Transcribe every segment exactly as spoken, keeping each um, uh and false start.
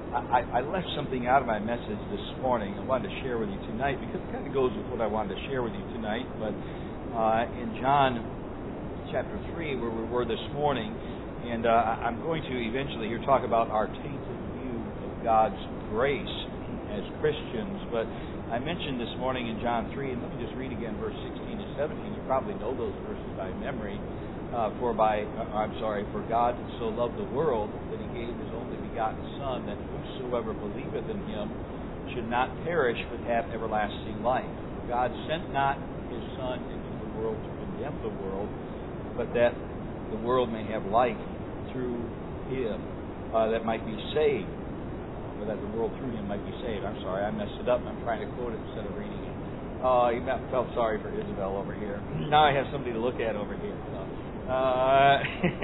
I, I left something out of my message this morning I wanted to share with you tonight because it kind of goes with what I wanted to share with you tonight. But uh, in John chapter three, where we were this morning, and uh, I'm going to eventually here talk about our tainted view of God's grace as Christians. But I mentioned this morning in John three, and let me just read again verse sixteen and seventeen. You probably know those verses by memory. Uh, for by, uh, I'm sorry, for God so loved the world that He gave His only begotten Son, that whosoever believeth in Him should not perish but have everlasting life. For God sent not His Son into the world to condemn the world, but that the world may have life through Him, uh, that might be saved, or that the world through Him might be saved. I'm sorry, I messed it up. I'm trying to quote it instead of reading it. Oh, uh, you felt sorry for Isabel over here. Now I have somebody to look at over here. So. Uh,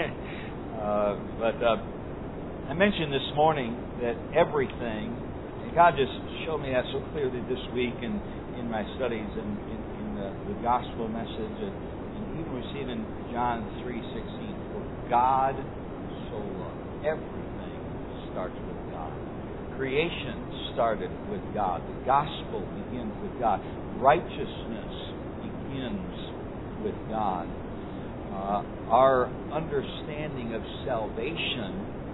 uh, but uh, I mentioned this morning that everything, and God just showed me that so clearly this week in, in my studies and in, in the, the gospel message, and, and even we see it in John three sixteen. For God so loved. Everything starts with God. Creation started with God. The gospel begins with God. Righteousness begins with God. Uh, our understanding of salvation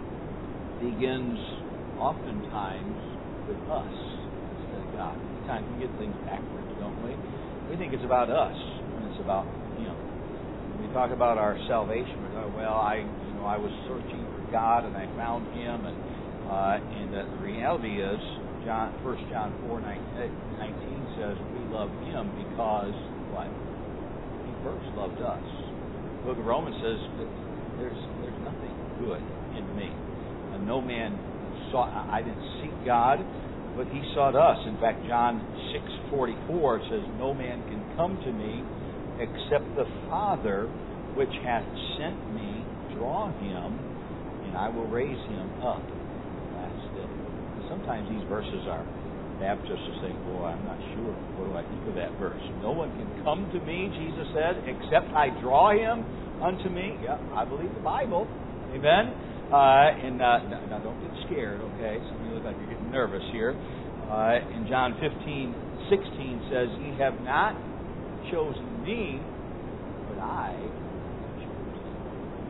begins oftentimes with us instead of God. Sometimes we get things backwards, don't we? We think it's about us when it's about Him. When we talk about our salvation, we go, well, I, you know, I was searching for God and I found Him, and uh, and uh, the reality is, John, First John four nineteen says we love Him because what? He first loved us. The book of Romans says that there's there's nothing good in me. And no man sought, I didn't seek God, but He sought us. In fact, John six forty-four says, no man can come to me except the Father which hath sent me draw him, and I will raise him up last day. Sometimes these verses are Baptists will say, boy, I'm not sure. What do I think of that verse? No one can come to me, Jesus said, except I draw him unto me. Yeah, I believe the Bible. Amen? Uh, and uh, now, don't get scared, okay? Some of you look like you're getting nervous here. Uh, in John fifteen sixteen says, ye have not chosen me, but I have chosen you.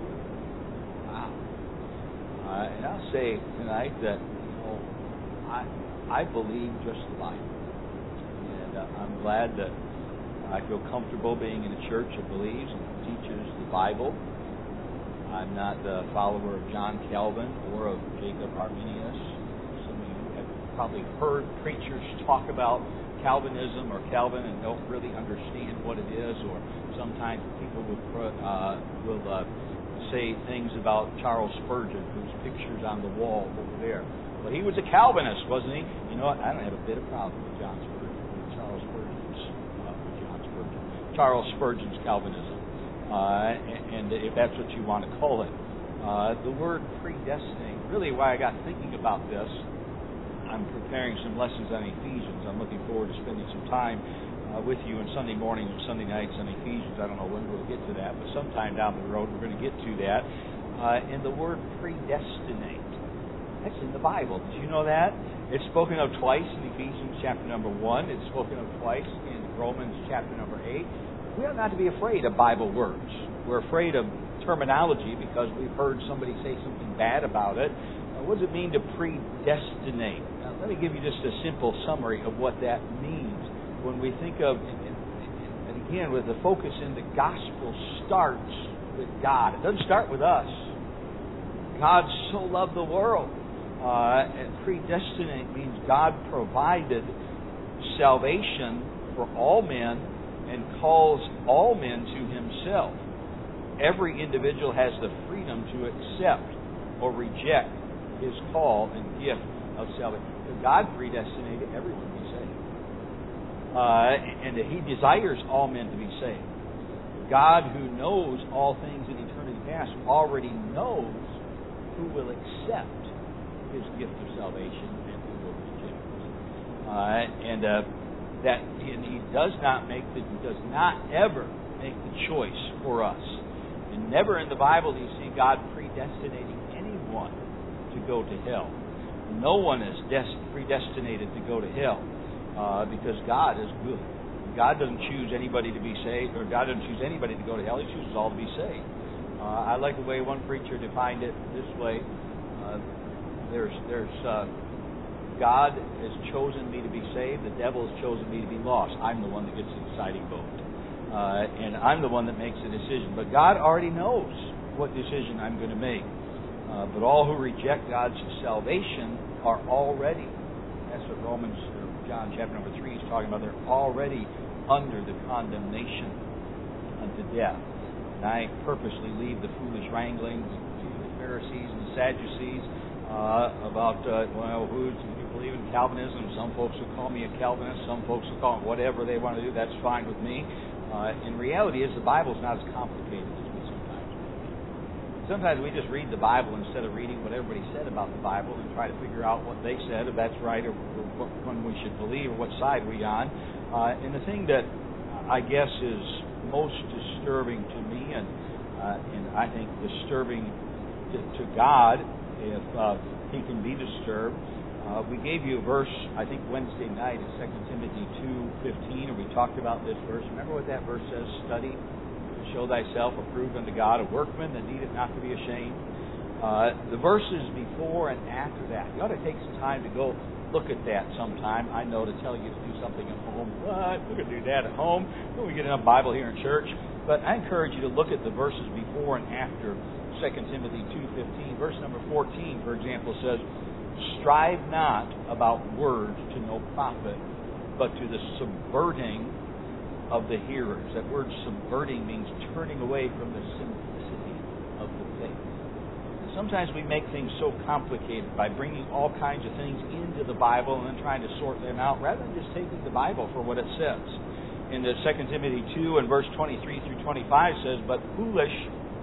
Wow. Uh, and I'll say tonight that, you know, I... I believe just the Bible. And uh, I'm glad that I feel comfortable being in a church that believes and teaches the Bible. I'm not a follower of John Calvin or of Jacob Arminius. Some of you have probably heard preachers talk about Calvinism or Calvin and don't really understand what it is, or sometimes people will, uh, will uh, say things about Charles Spurgeon, whose picture's on the wall over there. Well, he was a Calvinist, wasn't he? You know what? I don't have a bit of problem with John Spurgeon, with Charles Spurgeon's, uh, with John Spurgeon, Charles Spurgeon's Calvinism, uh, and, and if that's what you want to call it. Uh, the word predestinate, really why I got thinking about this, I'm preparing some lessons on Ephesians. I'm looking forward to spending some time uh, with you on Sunday mornings and Sunday nights on Ephesians. I don't know when we'll get to that, but sometime down the road we're going to get to that. Uh, and the word predestinate, that's in the Bible. Did you know that? It's spoken of twice in Ephesians chapter number one. It's spoken of twice in Romans chapter number eight. We ought not to be afraid of Bible words. We're afraid of terminology because we've heard somebody say something bad about it. Uh, what does it mean to predestinate? Now, let me give you just a simple summary of what that means. When we think of, and, and, and again, with the focus in the gospel starts with God. It doesn't start with us. God so loved the world. Uh, and predestinate means God provided salvation for all men and calls all men to Himself. Every individual has the freedom to accept or reject His call and gift of salvation. But God predestinated everyone to be saved. Uh, and He desires all men to be saved. God, who knows all things in eternity past, already knows who will accept His gift of salvation and who will reject it. Uh, and uh, that and He does not make the, He does not ever make the choice for us. And never in the Bible do you see God predestinating anyone to go to hell. no one is des- predestinated to go to hell uh, because God is good. God doesn't choose anybody to be saved, or God doesn't choose anybody to go to hell. He chooses all to be saved. Uh, I like the way one preacher defined it this way. Uh, there's, there's uh, God has chosen me to be saved. The devil has chosen me to be lost. I'm the one that gets the deciding vote. Uh, and I'm the one that makes the decision. But God already knows what decision I'm going to make. Uh, but all who reject God's salvation are already, that's what Romans, or John chapter number three is talking about, they're already under the condemnation unto death. And I purposely leave the foolish wranglings of the Pharisees and the Sadducees uh, about, uh, well, who do you believe in Calvinism? Some folks will call me a Calvinist. Some folks will call me whatever they want to do. That's fine with me. Uh, in reality, is the Bible's not as complicated as we sometimes think. Sometimes we just read the Bible instead of reading what everybody said about the Bible and try to figure out what they said, if that's right, or, or what one we should believe, or what side we're on. Uh, and the thing that I guess is most disturbing to me, and uh, and I think disturbing to, to God, if uh, He can be disturbed. Uh, we gave you a verse, I think Wednesday night, in Second Timothy two fifteen, and we talked about this verse. Remember what that verse says? Study to show thyself approved unto God, a workman that needeth not to be ashamed. Uh, the verses before and after that, you ought to take some time to go look at that sometime. I know to tell you to do something at home. What? We're going to do that at home. We get enough Bible here in church. But I encourage you to look at the verses before and after Second Timothy two fifteen. Verse number fourteen, for example, says, strive not about words to no profit, but to the subverting of the hearers. That word subverting means turning away from the simplicity of the faith. Sometimes we make things so complicated by bringing all kinds of things into the Bible and then trying to sort them out, rather than just taking the Bible for what it says. In the Second Timothy two and verse twenty-three through twenty-five says, but foolish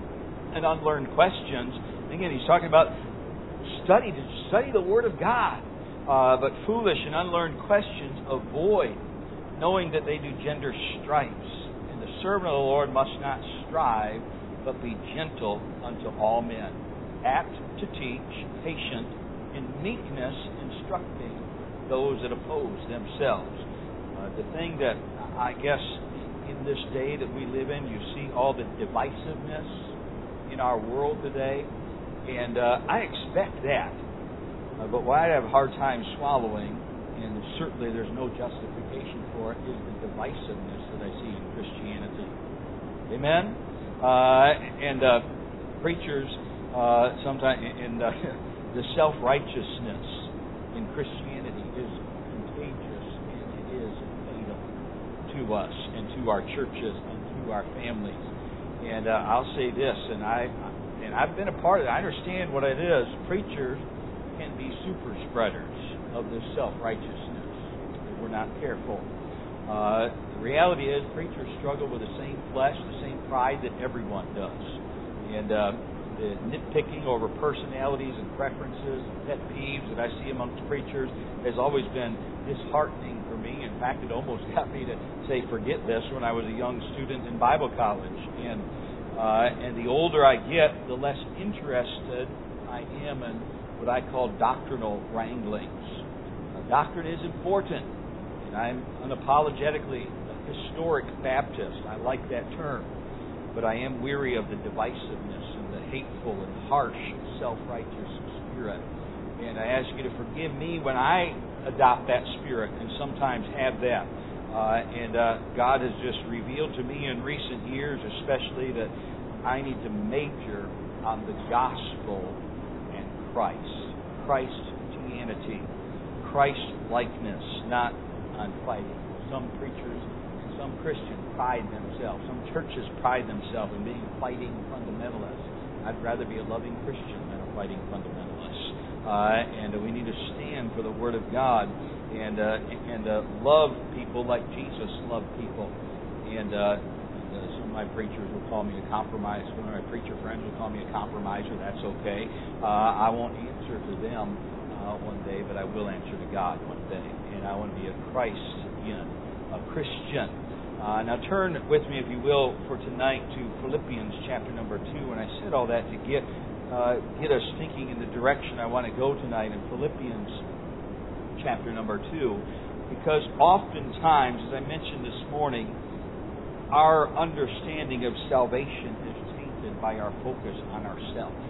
and unlearned questions. And again, he's talking about study to study the Word of God. Uh, but foolish and unlearned questions avoid, knowing that they do gender stripes. And the servant of the Lord must not strive, but be gentle unto all men, apt to teach, patient, in meekness instructing those that oppose themselves. Uh, the thing that I guess in this day that we live in, you see all the divisiveness in our world today, and uh, I expect that. Uh, but what I have a hard time swallowing, and certainly there's no justification for it, is the divisiveness that I see in Christianity. Amen? Uh, and uh, preachers Uh, sometimes, and uh, the self-righteousness in Christianity is contagious, and it is fatal to us and to our churches and to our families. And uh, I'll say this, and I and I've been a part of it. I understand what it is. Preachers can be super spreaders of this self-righteousness if we're not careful. Uh, the reality is, preachers struggle with the same flesh, the same pride that everyone does, and. Uh, The nitpicking over personalities and preferences and pet peeves that I see amongst preachers has always been disheartening for me. In fact, it almost got me to say, forget this, when I was a young student in Bible college. And uh, and the older I get, the less interested I am in what I call doctrinal wranglings. Uh, doctrine is important, and I'm unapologetically a historic Baptist. I like that term. But I am weary of the divisiveness and the hateful and harsh self-righteous spirit. And I ask you to forgive me when I adopt that spirit and sometimes have that. Uh, and uh, God has just revealed to me in recent years especially that I need to major on the gospel and Christ. Christianity. Christ-likeness, not on fighting. Some preachers Some Christians pride themselves, some churches pride themselves in being fighting fundamentalists. I'd rather be a loving Christian than a fighting fundamentalist. Uh, and we need to stand for the Word of God and uh, and uh, love people like Jesus loved people. And, uh, and uh, some of my preachers will call me a compromise. One of my preacher friends will call me a compromiser. That's okay. Uh, I won't answer to them uh, one day, but I will answer to God one day. And I want to be a Christian, a Christian. Uh, now turn with me, if you will, for tonight to Philippians chapter number two. And I said all that to get uh, get us thinking in the direction I want to go tonight in Philippians chapter number two. Because oftentimes, as I mentioned this morning, our understanding of salvation is tainted by our focus on ourselves.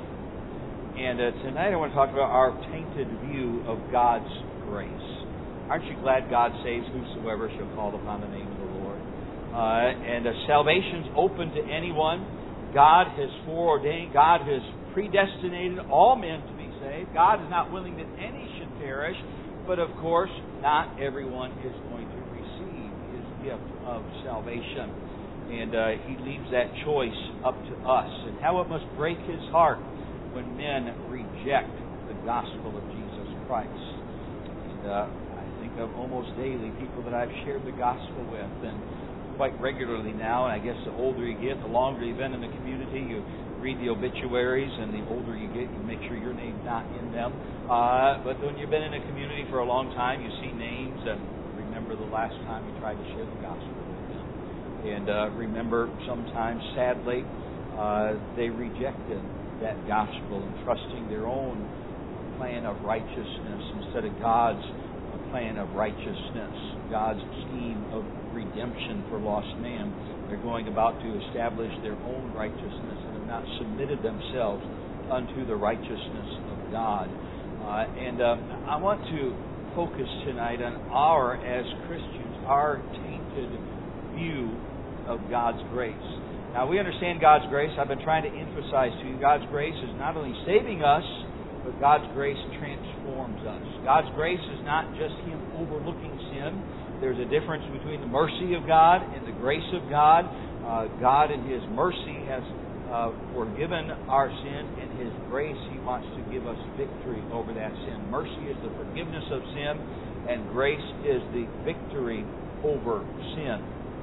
And uh, tonight I want to talk about our tainted view of God's grace. Aren't you glad God saves whosoever shall call upon the name of the Lord? Uh, and uh, salvation's open to anyone. God has foreordained, God has predestinated all men to be saved. God is not willing that any should perish, but of course, not everyone is going to receive His gift of salvation. And uh, He leaves that choice up to us. And how it must break His heart when men reject the gospel of Jesus Christ. And uh, I think of almost daily people that I've shared the gospel with, and quite regularly now, and I guess the older you get, the longer you've been in the community, you read the obituaries, and the older you get, you make sure your name's not in them. Uh, but when you've been in a community for a long time, you see names and remember the last time you tried to share the gospel with them. And uh, remember, sometimes, sadly, uh, they rejected that gospel and trusting their own plan of righteousness instead of God's plan of righteousness, God's scheme of redemption for lost man. They're going about to establish their own righteousness and have not submitted themselves unto the righteousness of God. Uh, and uh, I want to focus tonight on our, as Christians, our tainted view of God's grace. Now, we understand God's grace. I've been trying to emphasize to you, God's grace is not only saving us, but God's grace transforms us. God's grace is not just Him overlooking sin. There's a difference between the mercy of God and the grace of God. Uh, God in His mercy has uh, forgiven our sin, and His grace, He wants to give us victory over that sin. Mercy is the forgiveness of sin, and grace is the victory over sin.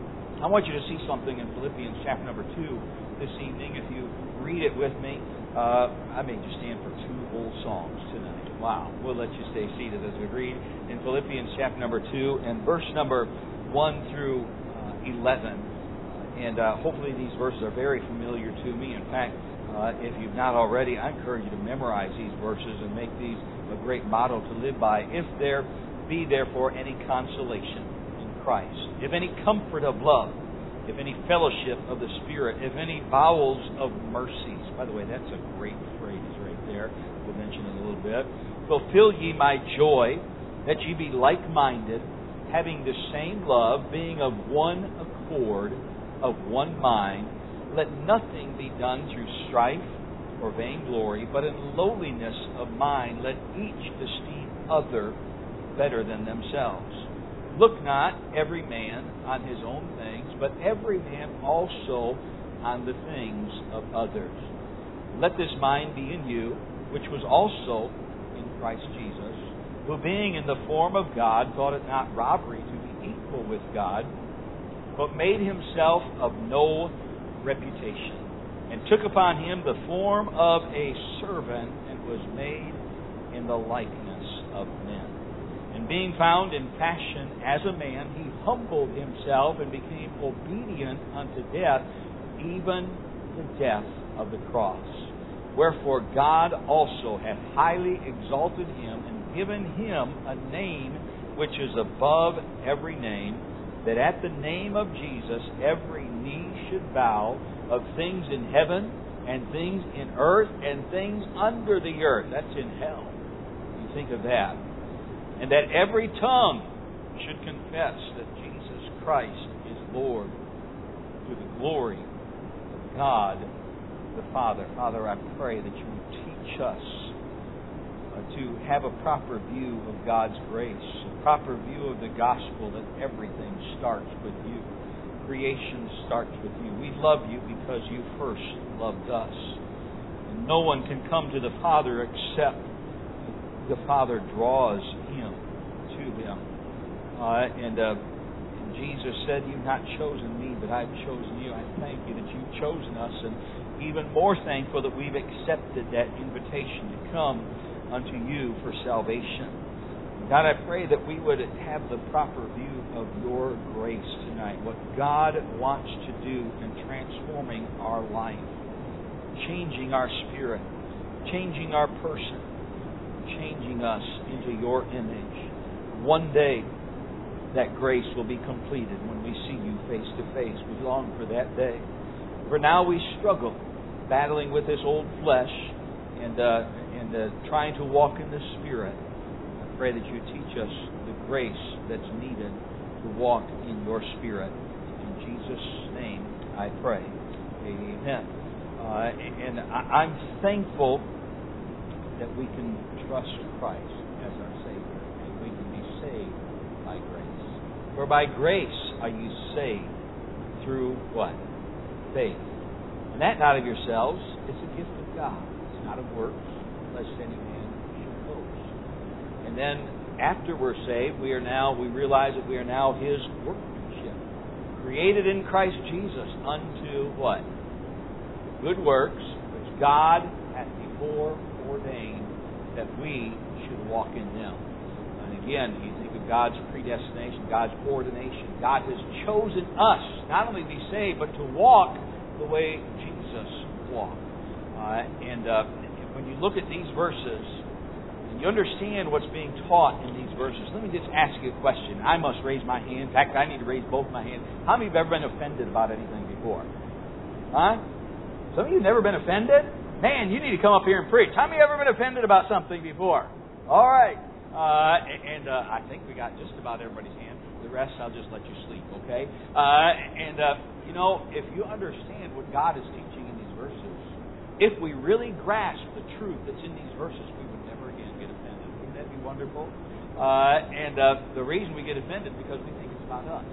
I want you to see something in Philippians chapter number two this evening. If you read it with me, uh, I may just stand for two whole songs tonight. Wow. We'll let you stay seated as we read in Philippians chapter number two and verse number one through uh, eleven. And uh, hopefully these verses are very familiar to me. In fact, uh, if you've not already, I encourage you to memorize these verses and make these a great model to live by. If there be therefore any consolation in Christ, if any comfort of love, if any fellowship of the Spirit, if any bowels of mercies. By the way, that's a great phrase right there. We'll mention it in a little bit. Fulfill ye my joy, that ye be like-minded, having the same love, being of one accord, of one mind. Let nothing be done through strife or vainglory, but in lowliness of mind let each esteem other better than themselves. Look not every man on his own things, but every man also on the things of others. Let this mind be in you, which was also in Christ Jesus, who being in the form of God, thought it not robbery to be equal with God, but made himself of no reputation, and took upon him the form of a servant, and was made in the likeness of men. And being found in fashion as a man, he humbled himself and became obedient unto death, even the death of the cross. Wherefore God also hath highly exalted him, and given him a name which is above every name, that at the name of Jesus every knee should bow, of things in heaven, and things in earth, and things under the earth. That's in hell. You think of that. And that every tongue should confess that Jesus Christ is Lord, to the glory of God the Father. Father, I pray that you would teach us uh, to have a proper view of God's grace, a proper view of the gospel, that everything starts with you. Creation starts with you. We love you because you first loved us. And no one can come to the Father except the Father draws him to him. Uh, and, uh, and Jesus said, you've not chosen me, but I've chosen you. I thank you that you've chosen us, and even more thankful that we've accepted that invitation to come unto you for salvation. God, I pray that we would have the proper view of your grace tonight, what God wants to do in transforming our life, changing our spirit, changing our person, changing us into your image. One day, that grace will be completed when we see you face to face. We long for that day. For now, we struggle, battling with this old flesh and uh, and uh, trying to walk in the Spirit. I pray that you teach us the grace that's needed to walk in your Spirit. In Jesus' name, I pray. Amen. Uh, and I, I'm thankful that we can trust Christ as our Savior, and we can be saved by grace. For by grace are you saved through what? Faith. And that not of yourselves, it's a gift of God. It's not of works, lest any man should boast. And then after we're saved, we are now we realize that we are now His workmanship, created in Christ Jesus unto what? Good works, which God hath before ordained that we should walk in them. And again, you think of God's predestination, God's ordination. God has chosen us not only to be saved, but to walk the way Jesus walked. Uh, and uh, when you look at these verses, and you understand what's being taught in these verses, let me just ask you a question. I must raise my hand. In fact, I need to raise both my hands. How many of you have ever been offended about anything before? Huh? Some of you have never been offended? Man, you need to come up here and preach. How many have ever been offended about something before? All right. Uh, and uh, I think we got just about everybody's hand. The rest, I'll just let you sleep, okay? Uh, and, uh, you know, if you understand what God is teaching in these verses, if we really grasp the truth that's in these verses, we would never again get offended. Wouldn't that be wonderful? Uh, and uh, the reason we get offended is because we think it's about us.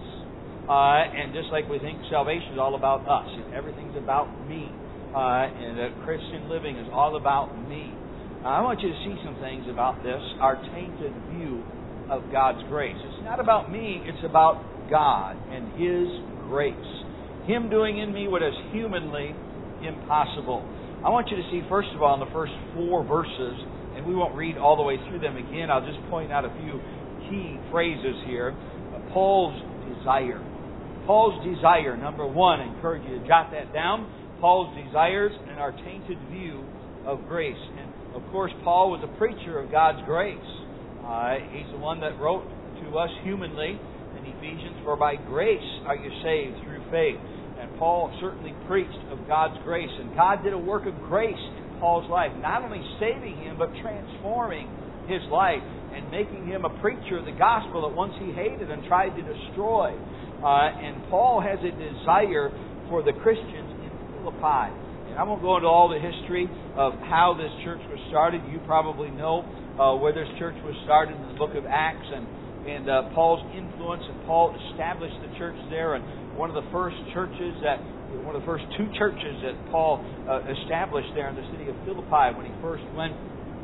Uh, and just like we think salvation is all about us, everything's about me. Uh, and uh, Christian living is all about me. Now, I want you to see some things about this, our tainted view of God's grace. It's not about me, it's about God and His grace. Him doing in me what is humanly impossible. I want you to see, first of all, in the first four verses, and we won't read all the way through them again, I'll just point out a few key phrases here. Paul's desire. Paul's desire, number one, I encourage you to jot that down. Paul's desires and our tainted view of grace. And, of course, Paul was a preacher of God's grace. Uh, he's the one that wrote to us humanly in Ephesians, for by grace are you saved through faith. And Paul certainly preached of God's grace. And God did a work of grace in Paul's life, not only saving him, but transforming his life and making him a preacher of the gospel that once he hated and tried to destroy. Uh, and Paul has a desire for the Christians Philippi. And I won't go into all the history of how this church was started. You probably know uh, where this church was started in the book of Acts and, and uh, Paul's influence. And Paul established the church there. And one of the first churches that, one of the first two churches that Paul uh, established there in the city of Philippi when he first went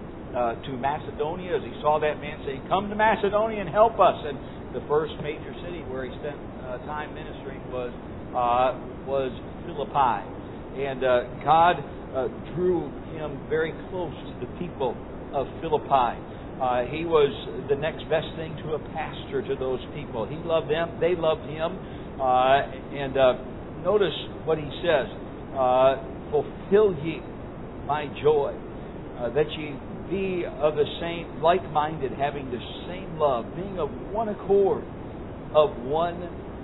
uh, to Macedonia, as he saw that man saying, "Come to Macedonia and help us." And the first major city where he spent uh, time ministering was uh, was Philippi. And uh, God uh, drew him very close to the people of Philippi. Uh, he was the next best thing to a pastor to those people. He loved them. They loved him. Uh, and uh, notice what he says. Uh, Fulfill ye my joy, uh, that ye be of the same, like-minded, having the same love, being of one accord, of one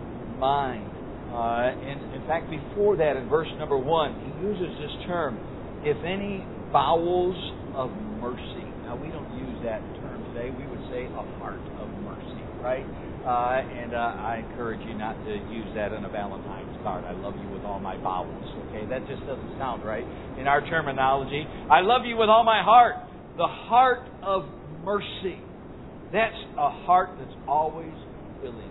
mind. Uh, and in fact, before that, in verse number one, he uses this term, if any bowels of mercy. Now, we don't use that term today. We would say a heart of mercy, right? Uh, and uh, I encourage you not to use that on a Valentine's card. I love you with all my bowels, okay? That just doesn't sound right in our terminology. I love you with all my heart. The heart of mercy. That's a heart that's always willing.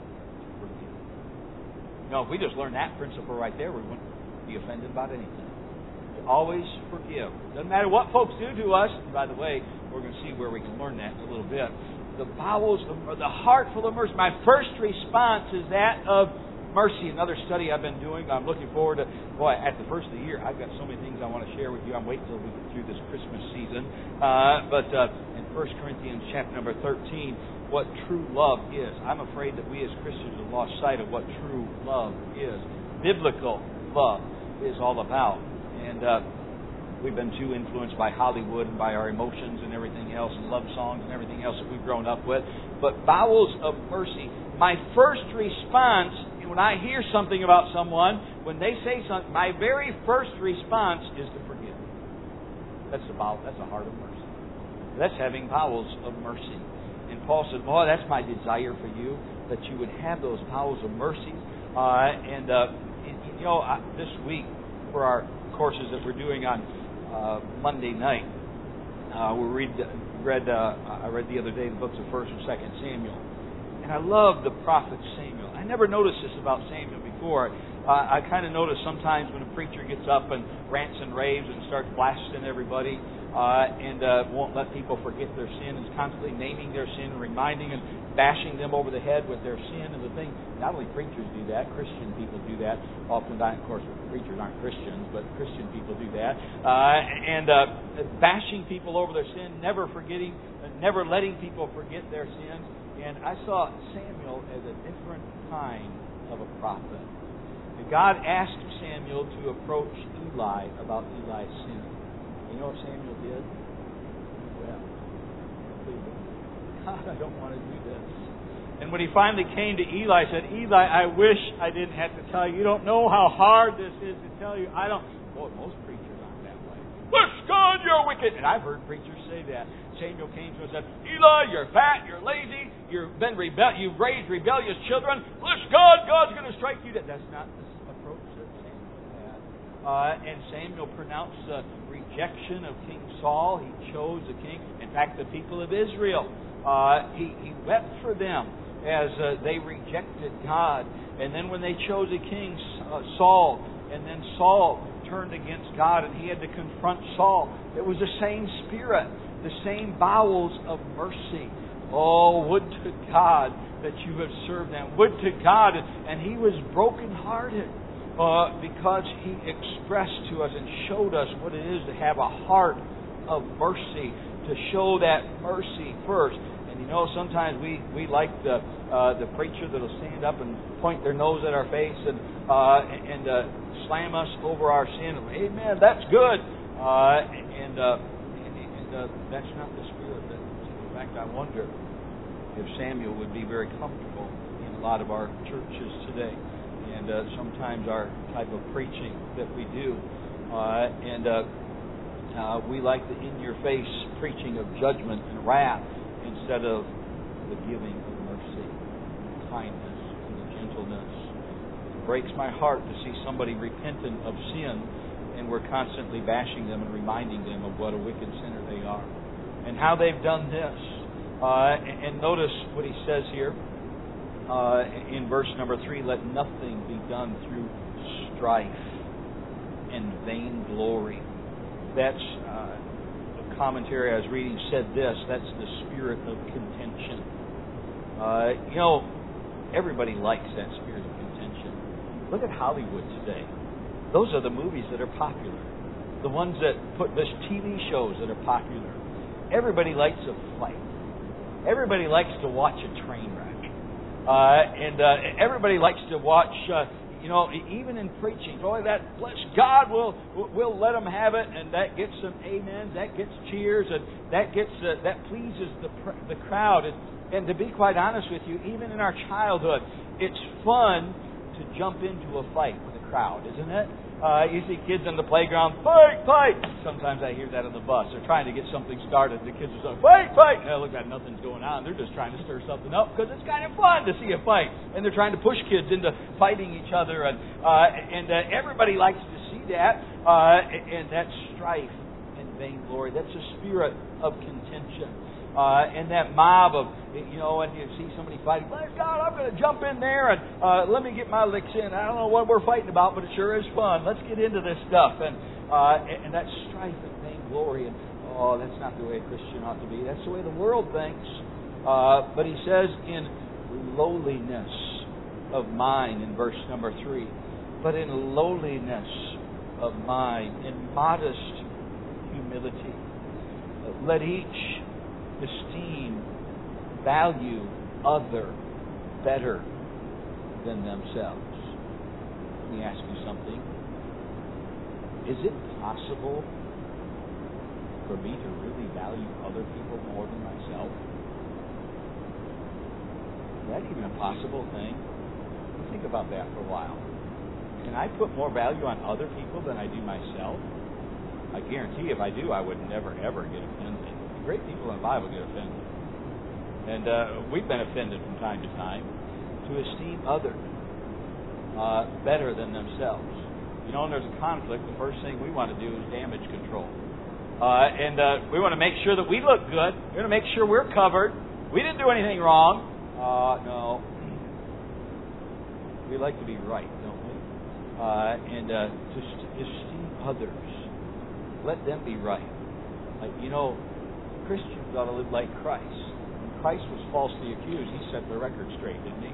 No, if we just learn that principle right there, we wouldn't be offended about anything. To always forgive. Doesn't matter what folks do to us. And by the way, we're going to see where we can learn that in a little bit. The bowels, of, the heart full of mercy. My first response is that of mercy. Another study I've been doing. I'm looking forward to, boy, at the first of the year, I've got so many things I want to share with you. I'm waiting until we get through this Christmas season. Uh, but uh, in First Corinthians chapter number thirteen, what true love is. I'm afraid that we as Christians have lost sight of what true love is. Biblical love is all about. And uh, we've been too influenced by Hollywood and by our emotions and everything else, and love songs and everything else that we've grown up with. But bowels of mercy. My first response when I hear something about someone, when they say something, my very first response is to forgive. That's the bowel, that's a heart of mercy. That's having bowels of mercy. And Paul said, "Boy, that's my desire for you, that you would have those bowels of mercy." Uh, and, uh, and you know, I, this week for our courses that we're doing on uh, Monday night, uh, we read read uh, I read the other day the books of First and Second Samuel, and I love the prophet Samuel. I never noticed this about Samuel before. Uh, I kind of notice sometimes when a preacher gets up and rants and raves and starts blasting everybody uh, and uh, won't let people forget their sin, is constantly naming their sin and reminding and bashing them over the head with their sin and the thing. Not only preachers do that, Christian people do that. Oftentimes, of course, preachers aren't Christians, but Christian people do that. Uh, and uh, bashing people over their sin, never forgetting, uh, never letting people forget their sins. And I saw Samuel as a different kind of a prophet. And God asked Samuel to approach Eli about Eli's sin. You know what Samuel did? Well, God, I don't want to do this. And when he finally came to Eli, he said, "Eli, I wish I didn't have to tell you. You don't know how hard this is to tell you. I don't." Boy, most preachers aren't that way. "Bless God, you're wicked." And I've heard preachers say that. Samuel came to him and said, "Eli, you're fat, you're lazy, you've been rebel- you've raised rebellious children. Bless God, God's going to strike you dead." That's not the approach that Samuel had. Uh, and Samuel pronounced the rejection of King Saul. He chose a king. In fact, the people of Israel, uh, he, he wept for them as uh, they rejected God. And then when they chose a king, uh, Saul, and then Saul turned against God and he had to confront Saul, it was the same spirit, the same bowels of mercy. Oh, would to God that you have served them. Would to God. And he was brokenhearted uh, because he expressed to us and showed us what it is to have a heart of mercy, to show that mercy first. And you know, sometimes we, we like the uh, the preacher that'll stand up and point their nose at our face and uh, and uh, slam us over our sin. Amen, that's good. Uh, and uh, and, and uh, that's not the spirit. That, in fact, I wonder if Samuel would be very comfortable in a lot of our churches today. And uh, sometimes our type of preaching that we do. Uh, and uh, uh, we like the in-your-face preaching of judgment and wrath, instead of the giving of mercy, and kindness, and the gentleness. It breaks my heart to see somebody repentant of sin, and we're constantly bashing them and reminding them of what a wicked sinner they are, and how they've done this. Uh, and notice what he says here uh, in verse number three: "Let nothing be done through strife and vainglory." That's uh, commentary I was reading said this, that's the spirit of contention. Uh, you know, everybody likes that spirit of contention. Look at Hollywood today. Those are the movies that are popular. The ones that put, the T V shows that are popular. Everybody likes a fight. Everybody likes to watch a train wreck. Uh, and uh, everybody likes to watch... Uh, You know, even in preaching, boy, that bless God, we'll we'll let them have it, and that gets some amens, that gets cheers, and that gets uh, that pleases the the crowd. And, and to be quite honest with you, even in our childhood, it's fun to jump into a fight with a crowd, isn't it? Uh, you see kids on the playground, fight, fight. Sometimes I hear that on the bus. They're trying to get something started. The kids are saying, fight, fight. Now look, nothing's going on. They're just trying to stir something up because it's kind of fun to see a fight. And they're trying to push kids into fighting each other. And uh, and uh, everybody likes to see that. Uh, and that strife and vainglory. That's a spirit of contention. Uh, and that mob of, you know, and you see somebody fighting, bless God, I'm going to jump in there and uh, let me get my licks in. I don't know what we're fighting about, but it sure is fun. Let's get into this stuff. And uh, and that strife and vainglory. And, oh, that's not the way a Christian ought to be. That's the way the world thinks. Uh, but he says in lowliness of mind in verse number three. But in lowliness of mind, in modest humility, let each esteem, value other better than themselves. Let me ask you something. Is it possible for me to really value other people more than myself? Is that even a possible thing? Think about that for a while. Can I put more value on other people than I do myself? I guarantee if I do, I would never, ever get offended. Great people in the Bible get offended. And uh, we've been offended from time to time. To esteem others uh, better than themselves. You know, when there's a conflict, the first thing we want to do is damage control. Uh, and uh, we want to make sure that we look good. We want to make sure we're covered. We didn't do anything wrong. Uh, no. We like to be right, don't we? Uh, and uh, to esteem others. Let them be right. Like, you know, Christians ought to live like Christ. When Christ was falsely accused, He set the record straight, didn't He?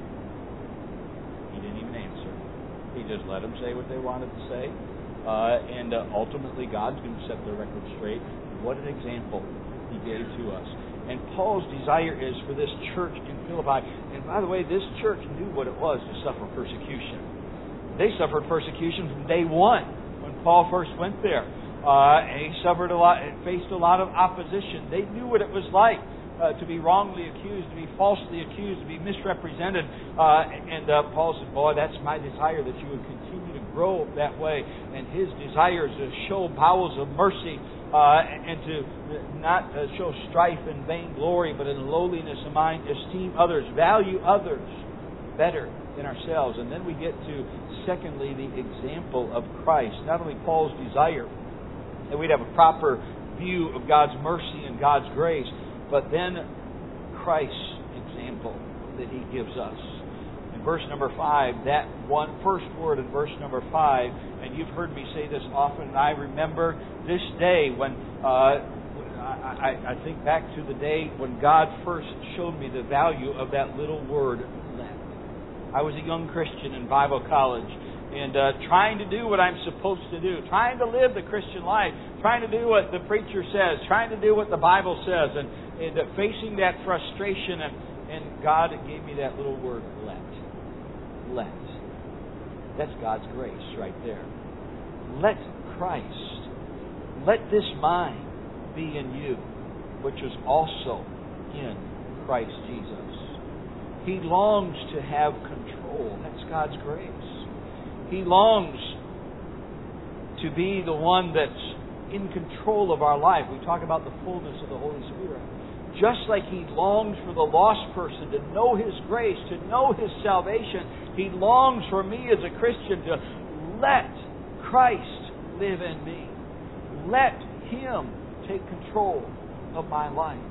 He didn't even answer. He just let them say what they wanted to say. Uh, and uh, ultimately, God's going to set the record straight. What an example He gave to us. And Paul's desire is for this church in Philippi. And by the way, this church knew what it was to suffer persecution. They suffered persecution from day one when Paul first went there. Uh, and he suffered a lot, faced a lot of opposition. They knew what it was like uh, to be wrongly accused, to be falsely accused, to be misrepresented. Uh, and uh, Paul said, boy, that's my desire, that you would continue to grow that way. And his desire is to show bowels of mercy uh, and to not uh, show strife and vainglory, but in lowliness of mind, esteem others, value others better than ourselves. And then we get to, secondly, the example of Christ. Not only Paul's desire that we'd have a proper view of God's mercy and God's grace, but then Christ's example that He gives us. In verse number five, that one first word in verse number five, and you've heard me say this often, and I remember this day when uh, I, I think back to the day when God first showed me the value of that little word, let. I was a young Christian in Bible college, and uh, trying to do what I'm supposed to do, trying to live the Christian life, trying to do what the preacher says, trying to do what the Bible says, and, and uh, facing that frustration, and, and God gave me that little word, let. Let. That's God's grace right there. Let Christ, let this mind be in you, which is also in Christ Jesus. He longs to have control. That's God's grace. He longs to be the one that's in control of our life. We talk about the fullness of the Holy Spirit. Just like He longs for the lost person to know His grace, to know His salvation, He longs for me as a Christian to let Christ live in me. Let Him take control of my life.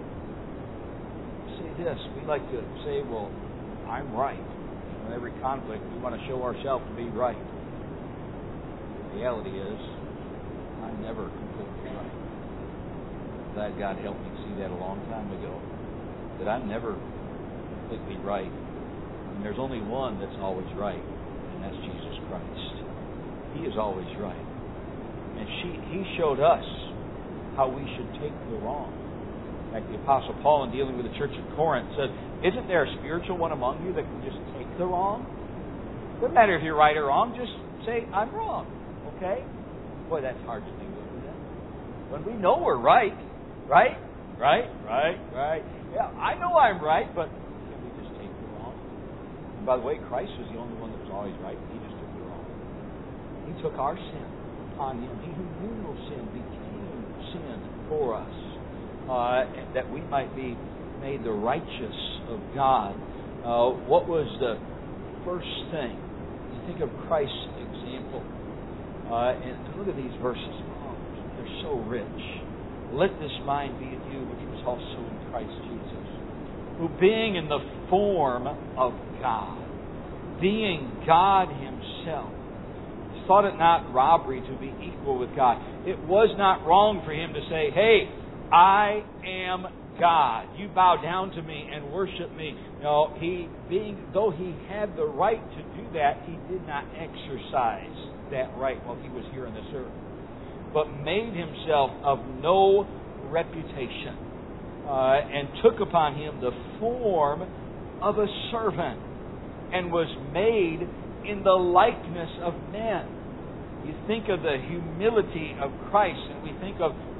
Say this, we like to say, well, I'm right. In every conflict, we want to show ourselves to be right. The reality is, I'm never completely right. I'm glad God helped me see that a long time ago. That I'm never completely right. And there's only one that's always right, and that's Jesus Christ. He is always right. And she, He showed us how we should take the wrong. In fact, the Apostle Paul, in dealing with the church of Corinth, said, isn't there a spiritual one among you that can just take the wrong? Doesn't matter if you're right or wrong, just say, I'm wrong. Okay? Boy, that's hard to do, isn't it? When we know we're right, right? Right? Right? Right? Yeah, I know I'm right, but can we just take the wrong? And by the way, Christ was the only one that was always right. He just took the wrong. He took our sin upon Him. He who knew no sin became sin for us. Uh, that we might be made the righteous of God. Uh, what was the first thing? You think of Christ's example. Uh, and look at these verses. Oh, they're so rich. Let this mind be in you, which was also in Christ Jesus, who being in the form of God, being God Himself, thought it not robbery to be equal with God. It was not wrong for Him to say, hey, I am God. You bow down to me and worship me. No, He, being though He had the right to do that, He did not exercise that right while He was here on this earth, but made Himself of no reputation, uh, and took upon Him the form of a servant, and was made in the likeness of men. You think of the humility of Christ, and we think of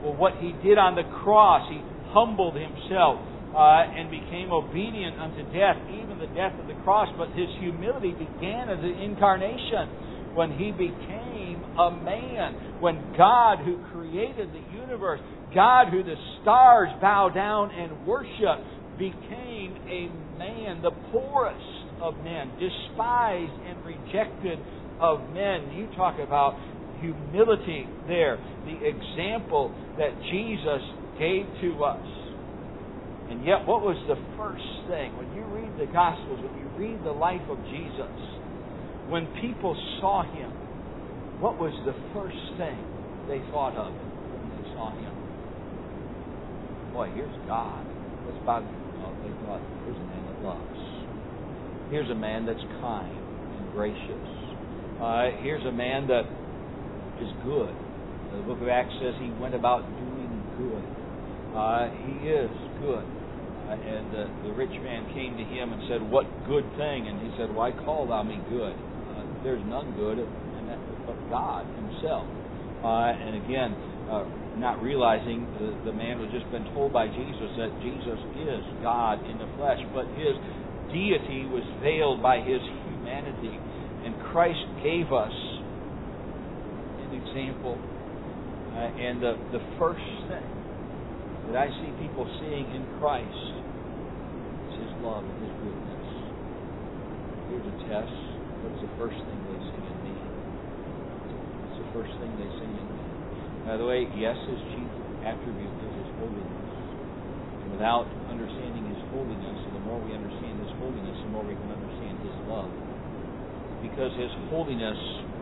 Well, what He did on the cross, He humbled Himself uh, and became obedient unto death, even the death of the cross. But His humility began as an incarnation, when He became a man, when God, who created the universe, God, who the stars bow down and worship, became a man, the poorest of men, despised and rejected of men. You talk about humility there, the example that Jesus gave to us. And yet, what was the first thing? When you read the Gospels, when you read the life of Jesus, when people saw Him, what was the first thing they thought of when they saw Him? Boy, here's God. That's about, well, they thought, here's a man that loves. Here's a man that's kind and gracious. Uh, here's a man that is good. The book of Acts says He went about doing good. Uh, he is good. Uh, and uh, the rich man came to Him and said, "What good thing?" And He said, "Why call thou me good? Uh, there's none good and that, but God Himself." Uh, and again, uh, not realizing the, the man was just been told by Jesus that Jesus is God in the flesh, but His deity was veiled by His humanity. And Christ gave us an example. Uh, and the, the first thing that I see people seeing in Christ is His love and His goodness. Here's a test. What's the first thing they see in me? What's the first thing they see in me? By the way, yes, His chief attribute is His holiness. And without understanding His holiness, and the more we understand His holiness, the more we can understand His love. Because His holiness,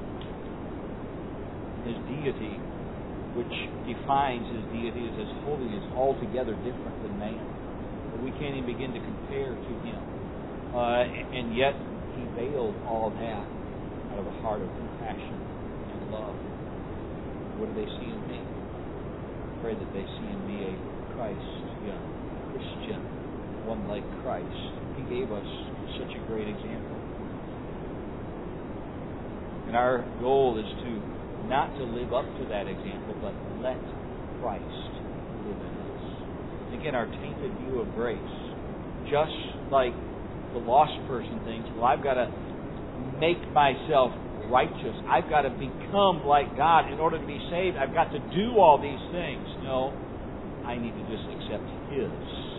His deity, which defines His deity as His holiness, altogether different than man. But we can't even begin to compare to Him. Uh, and yet, He veiled all that out of a heart of compassion and love. What do they see in me? I pray that they see in me a Christian, Christian, one like Christ. He gave us such a great example. And our goal is to not to live up to that example, but let Christ live in us. And again, our tainted view of grace, just like the lost person thinks, well, I've got to make myself righteous. I've got to become like God in order to be saved. I've got to do all these things. No, I need to just accept His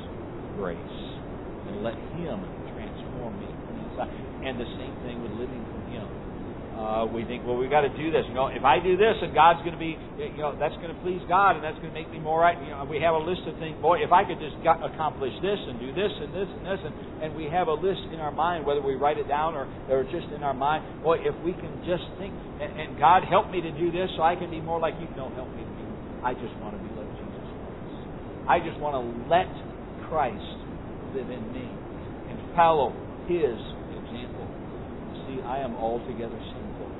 grace and let Him transform me from the inside. And the same thing with living from Him. Uh, we think, well, we've got to do this. You know, if I do this, and God's going to be, you know, that's going to please God, and that's going to make me more right. You know, we have a list of things. Boy, if I could just got, accomplish this and do this and this and this, and, and we have a list in our mind, whether we write it down or, or just in our mind. Boy, if we can just think, and, and God, help me to do this so I can be more like You. No, help me to be. I just want to be like Jesus Christ. I just want to let Christ live in me and follow His example. See, I am altogether sinful.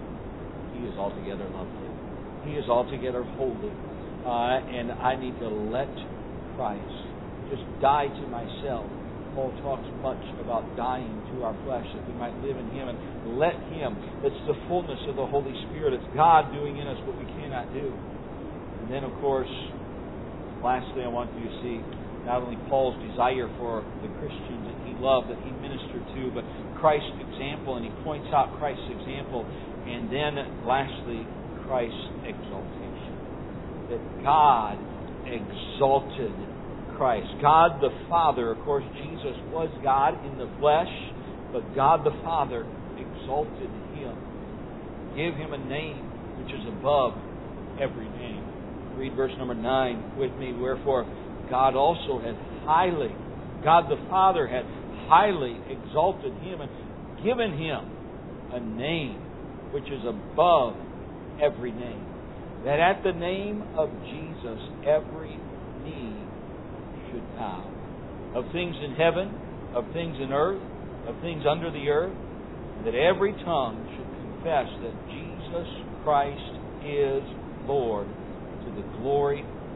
He is altogether lovely. He is altogether holy. Uh, and I need to let Christ just die to myself. Paul talks much about dying to our flesh that we might live in Him, and let Him. It's the fullness of the Holy Spirit. It's God doing in us what we cannot do. And then, of course, lastly, I want you to see not only Paul's desire for the Christians that he loved, that he ministered to, but Christ's example, and he points out Christ's example. And then, lastly, Christ's exaltation. That God exalted Christ. God the Father, of course, Jesus was God in the flesh, but God the Father exalted Him. Give Him a name which is above every name. Read verse number nine with me. Wherefore, God also had highly, God the Father had highly exalted Him and given Him a name which is above every name. That at the name of Jesus every knee should bow. Of things in heaven, of things in earth, of things under the earth, and that every tongue should confess that Jesus Christ is Lord, to the glory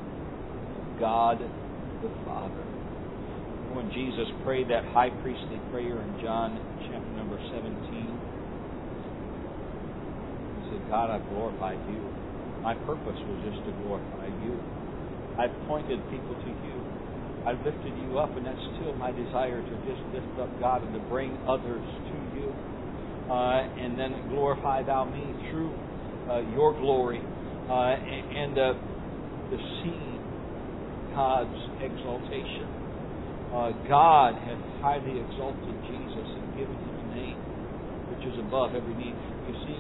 of God the Father. When Jesus prayed that high priestly prayer in John chapter number seventeen, He said, God, I've glorified You. My purpose was just to glorify You. I've pointed people to you. I've lifted you up, and that's still my desire, to just lift up God and to bring others to you. Uh, and then glorify Thou me through uh, your glory. Uh, and and uh, to see God's exaltation. Uh, God hath highly exalted Jesus and given Him a name which is above every name. You see,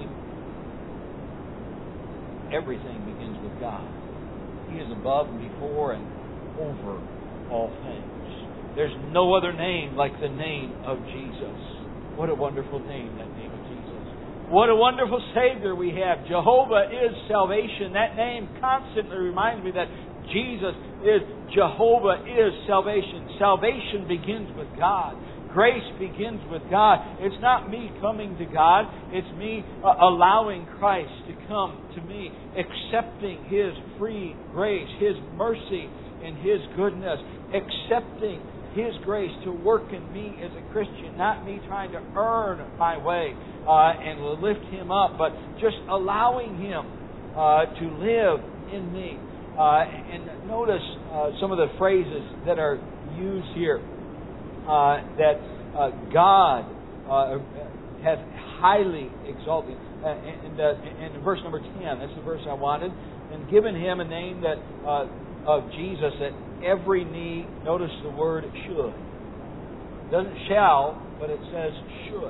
everything begins with God. He is above and before and over all things. There's no other name like the name of Jesus. What a wonderful name, that name of Jesus. What a wonderful Savior we have. Jehovah is salvation. That name constantly reminds me that Jesus is Jehovah is salvation. Salvation begins with God. Grace begins with God. It's not me coming to God. It's me uh, allowing Christ to come to me, accepting His free grace, His mercy, and His goodness, accepting His grace to work in me as a Christian, not me trying to earn my way uh, and lift Him up, but just allowing Him uh, to live in me. Uh, and notice uh, some of the phrases that are used here. Uh, that uh, God uh, hath highly exalted. Uh, and, uh, and in verse number ten, that's the verse I wanted. And given Him a name that uh, of Jesus, that every knee, notice the word should. It doesn't shall, but it says should.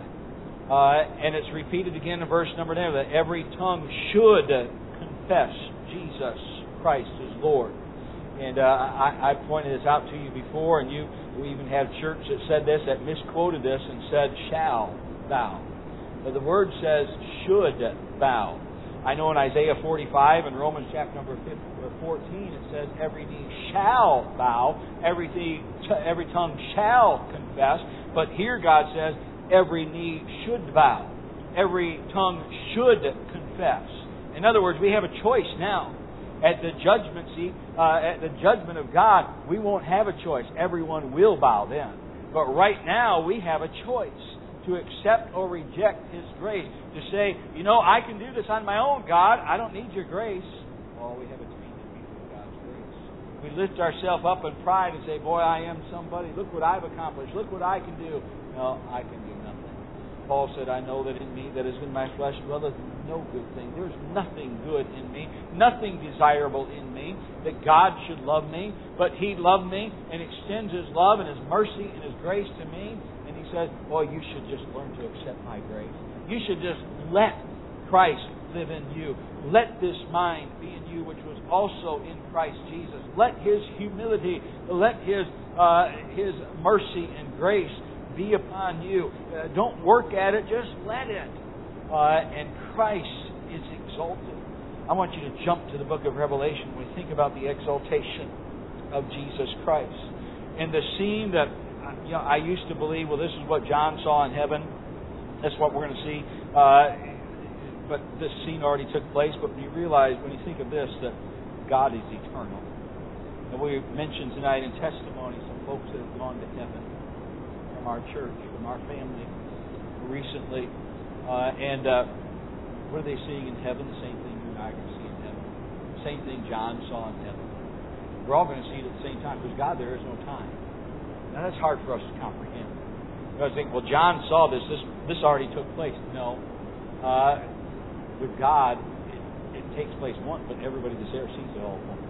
Uh, and it's repeated again in verse number ten, that every tongue should confess Jesus Christ is Lord. And uh, I, I pointed this out to you before, and you we even have church that said this, that misquoted this and said, shall bow. But the word says, should bow. I know in Isaiah forty-five and Romans chapter number fourteen, it says, every knee shall bow, every, knee, every tongue shall confess. But here God says, every knee should bow. Every tongue should confess. In other words, we have a choice now. At the judgment seat, uh, at the judgment of God, we won't have a choice. Everyone will bow then. But right now, we have a choice to accept or reject His grace. To say, you know, I can do this on my own, God. I don't need your grace. Well, we have a tainted view of God's grace. We lift ourselves up in pride and say, boy, I am somebody. Look what I've accomplished. Look what I can do. No, I can do nothing. Paul said, I know that in me, that is in my flesh, dwelleth no good thing. There's nothing good in me, nothing desirable in me, that God should love me. But He loved me and extends His love and His mercy and His grace to me. And He says, boy, you should just learn to accept my grace. You should just let Christ live in you. Let this mind be in you, which was also in Christ Jesus. Let His humility, let His uh, His mercy and grace be upon you. Uh, don't work at it, just let it. Uh, and Christ is exalted. I want you to jump to the book of Revelation when we think about the exaltation of Jesus Christ. And the scene that you know, I used to believe, well, this is what John saw in heaven. That's what we're going to see. Uh, but this scene already took place. But you realize, when you think of this, that God is eternal. And we mentioned tonight in testimony some folks that have gone to heaven from our church, from our family recently. Uh, and uh, what are they seeing in heaven? The same thing you and I are going to see in heaven. The same thing John saw in heaven. We're all going to see it at the same time, because God, there is no time. Now that's hard for us to comprehend. You know, I think, well, John saw this. This this already took place. No. Uh, with God, it, it takes place once, but everybody that's there sees it all at once.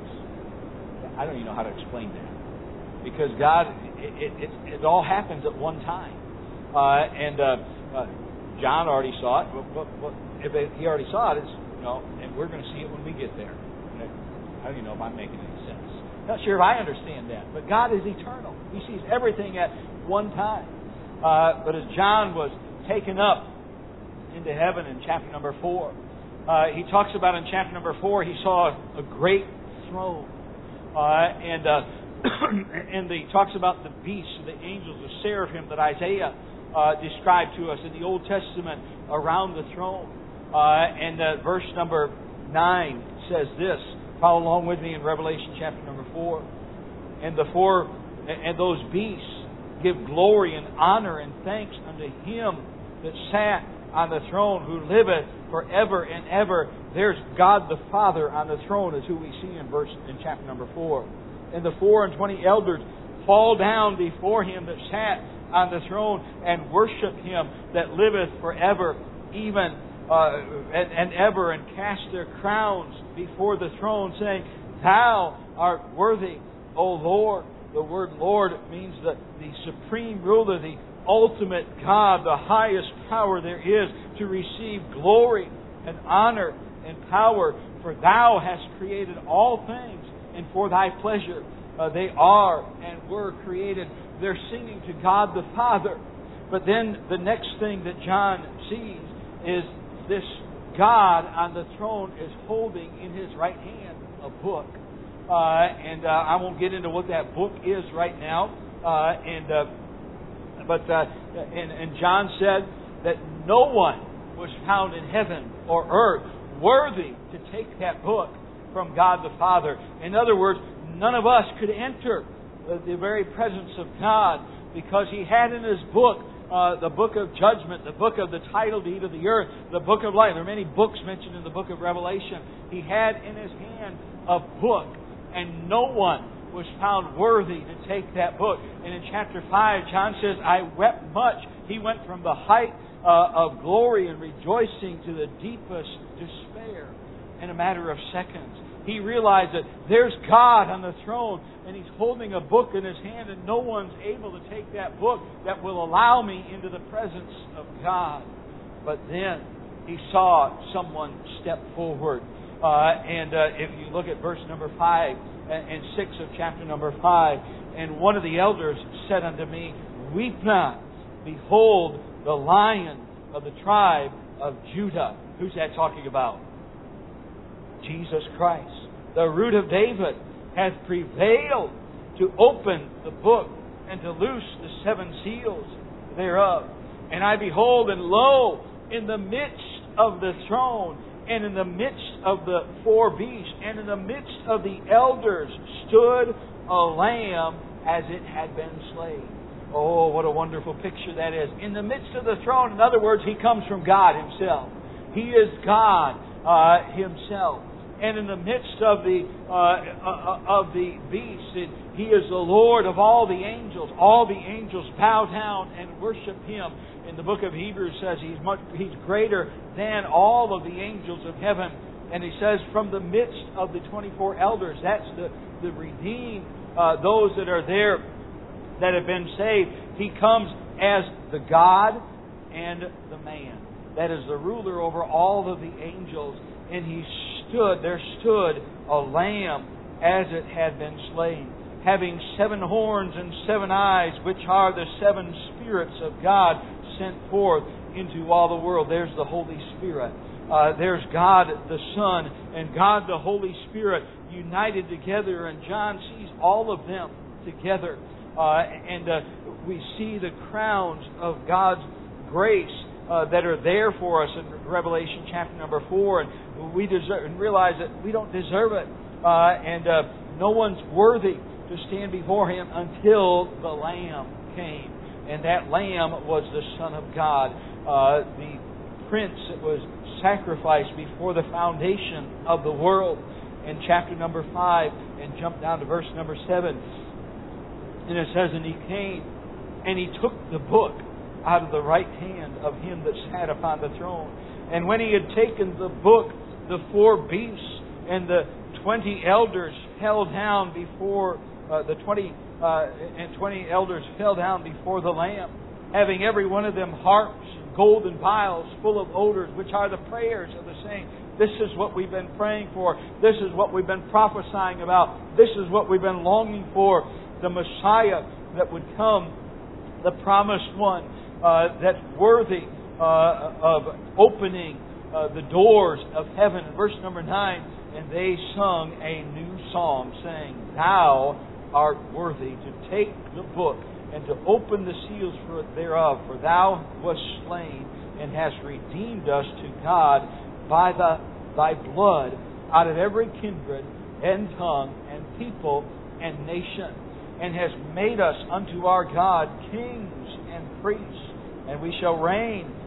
I don't even know how to explain that. Because God, it, it, it, it all happens at one time. Uh, and uh, uh, John already saw it, but, but, but if it, he already saw it, it's, you know, and we're going to see it when we get there. I don't even know if I'm making any sense. Not sure if I understand that, but God is eternal. He sees everything at one time. Uh, but as John was taken up into heaven in chapter number four, uh, he talks about in chapter number four, he saw a, a great throne. Uh, and uh, and he talks about the beasts, the angels, the seraphim that Isaiah Uh, described to us in the Old Testament around the throne. Uh, and uh, verse number nine says this. Follow along with me in Revelation chapter number four. And the four and those beasts give glory and honor and thanks unto Him that sat on the throne, who liveth forever and ever. There's God the Father on the throne, is who we see in verse in chapter number four. And the four and twenty elders fall down before Him that sat on the throne and worship Him that liveth forever, even uh, and, and ever, and cast their crowns before the throne, saying, Thou art worthy, O Lord. The word Lord means the, the supreme ruler, the ultimate God, the highest power there is, to receive glory and honor and power. For Thou hast created all things, and for Thy pleasure uh, they are and were created. They're singing to God the Father. But then the next thing that John sees is this God on the throne is holding in His right hand a book. Uh, and uh, I won't get into what that book is right now. Uh, and uh, but uh, and, and John said that no one was found in heaven or earth worthy to take that book from God the Father. In other words, none of us could enter the very presence of God, because He had in His book uh, the book of judgment, the book of the title deed of the earth, the book of life. There are many books mentioned in the book of Revelation. He had in His hand a book, and no one was found worthy to take that book. And in chapter five, John says, I wept much. He went from the height uh, of glory and rejoicing to the deepest despair in a matter of seconds. He realized that there's God on the throne, and He's holding a book in His hand, and no one's able to take that book that will allow me into the presence of God. But then he saw someone step forward. Uh, and uh, if you look at verse number five and six of chapter number five, and one of the elders said unto me, Weep not, behold the Lion of the tribe of Judah. Who's that talking about? Jesus Christ, the root of David, hath prevailed to open the book and to loose the seven seals thereof. And I behold, and lo, in the midst of the throne, and in the midst of the four beasts, and in the midst of the elders, stood a lamb as it had been slain. Oh, what a wonderful picture that is. In the midst of the throne, in other words, He comes from God Himself. He is God uh, Himself. And in the midst of the uh, of the beast, He is the Lord of all the angels. All the angels bow down and worship Him. In the book of Hebrews says He's much He's greater than all of the angels of heaven. And He says, from the midst of the twenty-four elders, that's the the redeemed, uh, those that are there that have been saved. He comes as the God and the man. That is the ruler over all of the angels. And He stood, there stood a lamb as it had been slain, having seven horns and seven eyes, which are the seven spirits of God sent forth into all the world. There's the Holy Spirit. Uh, there's God the Son and God the Holy Spirit united together, and John sees all of them together. Uh, and uh, we see the crowns of God's grace Uh, that are there for us in Revelation chapter number four, and we deserve, and realize that we don't deserve it, uh, and uh, no one's worthy to stand before Him until the Lamb came, and that Lamb was the Son of God, uh, the Prince that was sacrificed before the foundation of the world. In chapter number five, and jump down to verse number seven, and it says, and He came, and He took the book out of the right hand of Him that sat upon the throne. And when He had taken the book, the four beasts and the twenty elders fell down before uh, the twenty uh, and twenty elders fell down before the Lamb, having every one of them harps, golden vials full of odors, which are the prayers of the saints. This is what we've been praying for. This is what we've been prophesying about. This is what we've been longing for. The Messiah that would come, the promised one. Uh, that's worthy uh, of opening uh, the doors of heaven. In verse number nine, and they sung a new song, saying, Thou art worthy to take the book and to open the seals for thereof, for Thou wast slain and hast redeemed us to God by the, Thy blood out of every kindred and tongue and people and nation, and hast made us unto our God kings and priests, and we shall reign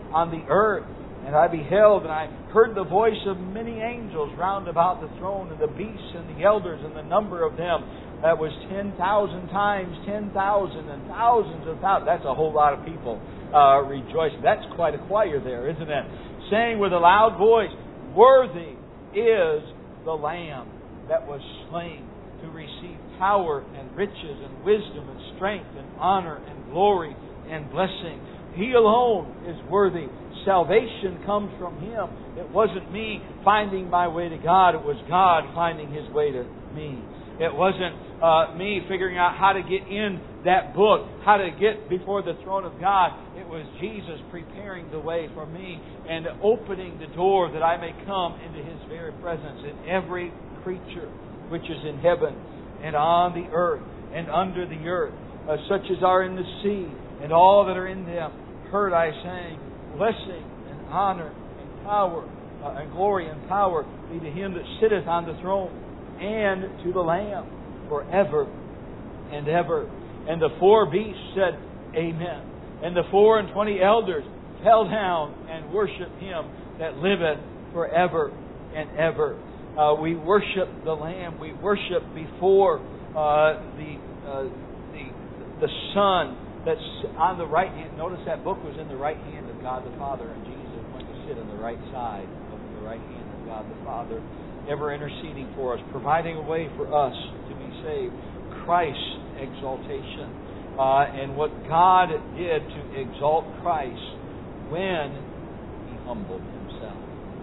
on the earth. And I beheld, and I heard the voice of many angels round about the throne, and the beasts and the elders, and the number of them that was ten thousand times ten thousand, and thousands of thousands. That's a whole lot of people uh, rejoicing. That's quite a choir there, isn't it? Saying with a loud voice, "Worthy is the Lamb that was slain to receive power and riches and wisdom and strength and honor and glory and blessing. He alone is worthy. Salvation comes from Him. It wasn't me finding my way to God. It was God finding His way to me. It wasn't uh, me figuring out how to get in that book, how to get before the throne of God. It was Jesus preparing the way for me and opening the door that I may come into His very presence. In every creature which is in heaven and on the earth and under the earth, uh, such as are in the sea and all that are in them, heard I saying, blessing and honor and power uh, and glory and power be to Him that sitteth on the throne and to the Lamb forever and ever. And the four beasts said, Amen. And the four and twenty elders fell down and worshipped Him that liveth forever and ever. Uh, we worship the Lamb. We worship before uh, the uh, the the Son that's on the right hand. Notice that book was in the right hand of God the Father, and Jesus went to sit on the right side of the right hand of God the Father, ever interceding for us, providing a way for us to be saved. Christ's exaltation. Uh, and what God did to exalt Christ when He humbled Himself.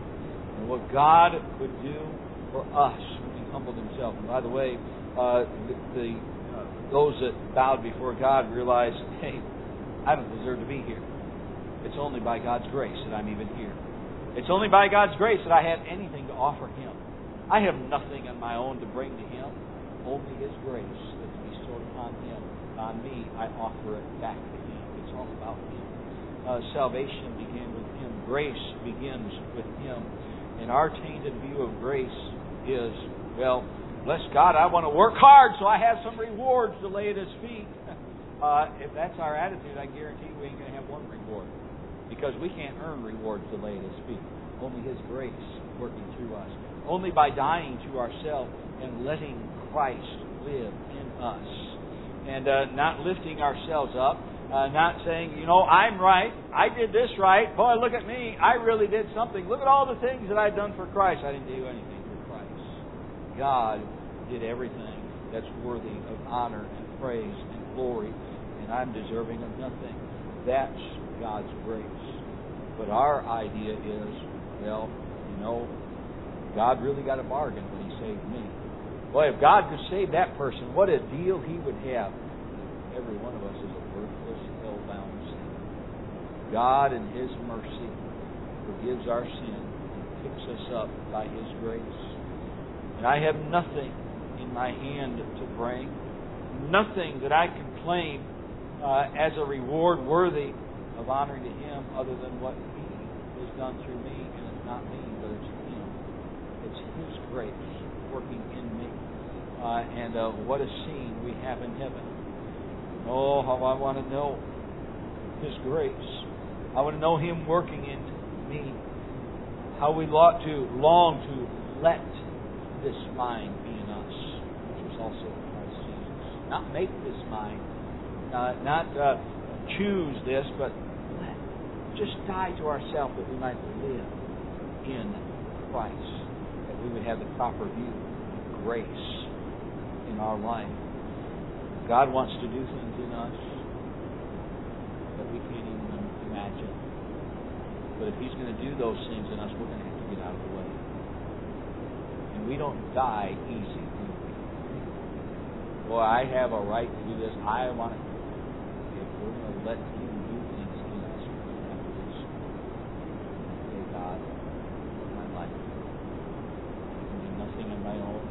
And what God would do for us when He humbled Himself. And by the way, uh, the, the uh, those that bowed before God realized, hey, I don't deserve to be here. It's only by God's grace that I'm even here. It's only by God's grace that I have anything to offer Him. I have nothing on my own to bring to Him. Only His grace that's bestowed upon Him. On me, I offer it back to Him. It's all about Him. Uh, salvation began with Him. Grace begins with Him. And our tainted view of grace is, well, bless God, I want to work hard so I have some rewards to lay at His feet. Uh, if that's our attitude, I guarantee we ain't going to have one reward. Because we can't earn rewards to lay at His feet. Only His grace working through us. Only by dying to ourselves and letting Christ live in us. And uh, not lifting ourselves up. Uh, not saying, you know, I'm right. I did this right. Boy, look at me. I really did something. Look at all the things that I've done for Christ. I didn't do anything for Christ. God did everything that's worthy of honor and praise and glory. And I'm deserving of nothing. That's God's grace. But our idea is, well, you know, God really got a bargain when He saved me. Boy, if God could save that person, what a deal He would have. Every one of us is a worthless, hell-bound sinner. God, in His mercy, forgives our sin and picks us up by His grace. And I have nothing in my hand to bring, nothing that I can claim uh, as a reward worthy of honoring to Him other than what He has done through me. And it's not me, but it's Him. It's His grace working in me. Uh, and uh, what a scene we have in heaven. Oh, how I want to know His grace. I want to know Him working in me. How we ought to long to let this mind be in us, which was also in Christ Jesus. Not make this mind, uh, not uh, choose this, but let. Just die to ourselves that we might live in Christ. That we would have the proper view of grace in our life. God wants to do things in us that we can't even imagine. But if He's going to do those things in us, we're going to have to get out of the way. And we don't die easy. Boy, I have a right to do this. I want to. If we're going to let Him do things in us, we're going to have to just say, God, my life. I can do nothing on my own.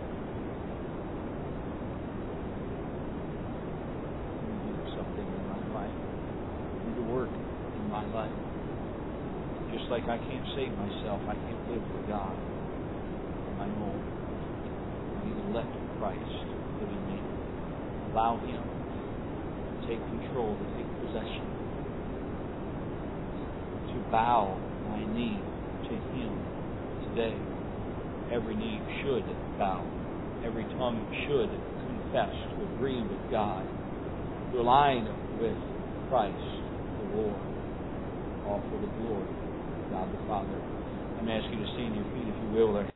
Work in my life. Just like I can't save myself, I can't live for God on my own. I need to let Christ live in me. Allow Him to take control, to take possession, to bow my knee to Him today. Every knee should bow. Every tongue should confess to agree with God, to align with Christ the Lord, all for the glory of God the Father. I'm going to ask you to stand to your feet, if you will, there.